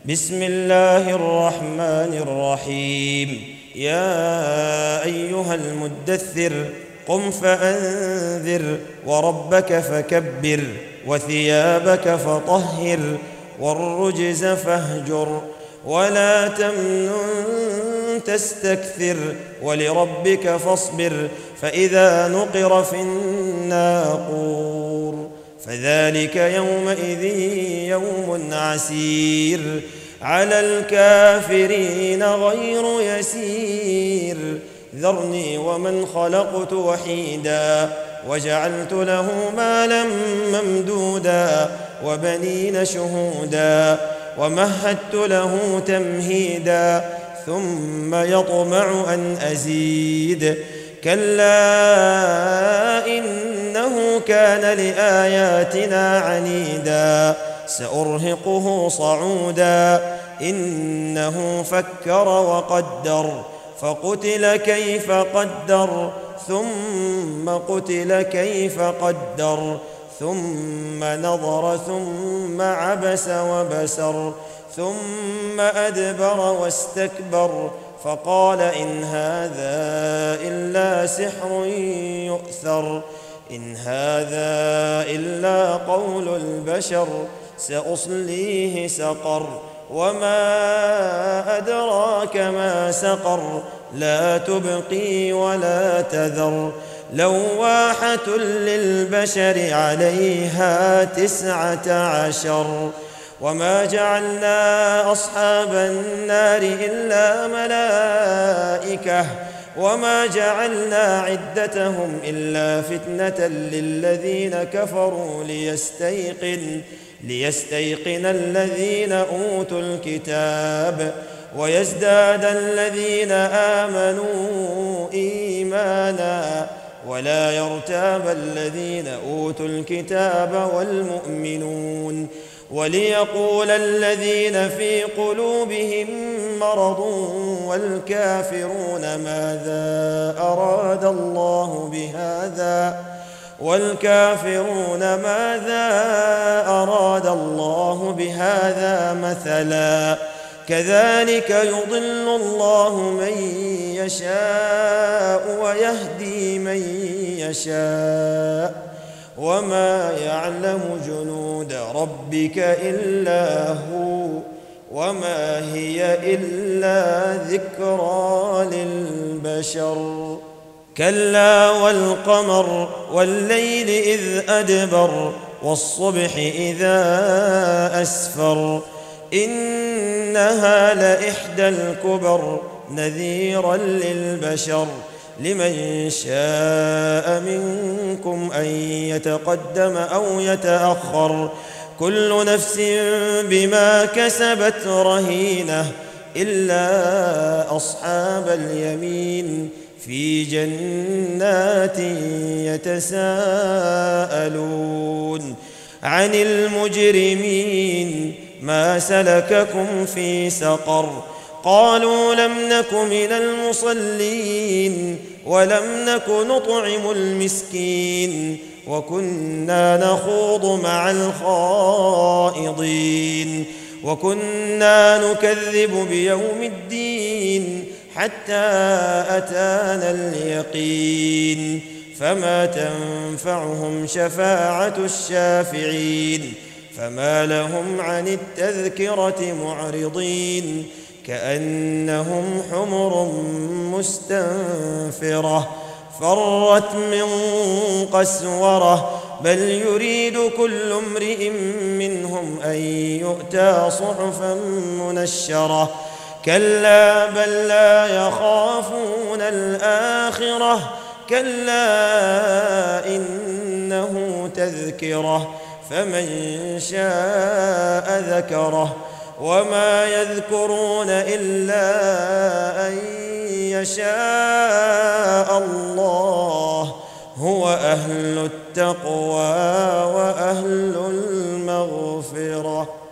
بسم الله الرحمن الرحيم. يا أيها المدثر قم فأنذر وربك فكبر وثيابك فطهر والرجز فاهجر ولا تمنن تستكثر ولربك فاصبر فإذا نقر في الناقور فذلك يومئذ يوم عسير على الكافرين غير يسير ذرني ومن خلقت وحيدا وجعلت له مالا ممدودا وبنين شهودا ومهدت له تمهيدا ثم يطمع أن أزيد كلا إنه كان لآياتنا عنيدا سأرهقه صعودا إنه فكر وقدر فقتل كيف قدر ثم قتل كيف قدر ثم نظر ثم عبس وبسر ثم أدبر واستكبر فقال إن هذا إلا سحر يؤثر إن هذا إلا قول البشر سأصليه سقر وما أدراك ما سقر لا تبقي ولا تذر لواحة للبشر عليها 19 وما جعلنا أصحاب النار إلا ملائكة وما جعلنا عدتهم إلا فتنة للذين كفروا ليستيقن الذين أوتوا الكتاب ويزداد الذين آمنوا إيمانا ولا يرتاب الذين أوتوا الكتاب والمؤمنون وليقول الذين في قلوبهم مرض والكافرون ماذا أراد الله بهذا مثلا كذلك يضل الله من يشاء ويهدي من يشاء وما يعلم جنود ربك إلا هو وما هي إلا ذكرى للبشر كلا والقمر والليل إذ أدبر والصبح إذا أسفر إنها لإحدى الكبر نذيرا للبشر لمن شاء منكم أن يتقدم أو يتأخر كل نفس بما كسبت رهينة إلا أصحاب اليمين في جنات يتساءلون عن المجرمين ما سلككم في سقر قالوا لم نك من المصلين ولم نك نطعم المسكين وكنا نخوض مع الخائضين وكنا نكذب بيوم الدين حتى أتانا اليقين فما تنفعهم شفاعة الشافعين فما لهم عن التذكرة معرضين كأنهم حمر مستنفرة فرت من قسورة بل يريد كل امرئ منهم أن يؤتى صحفا منشرة كلا بل لا يخافون الآخرة كلا إنه تذكرة فمن شاء ذكره وما يذكرون إلا أن يشاء الله هو أهل التقوى وأهل المغفرة.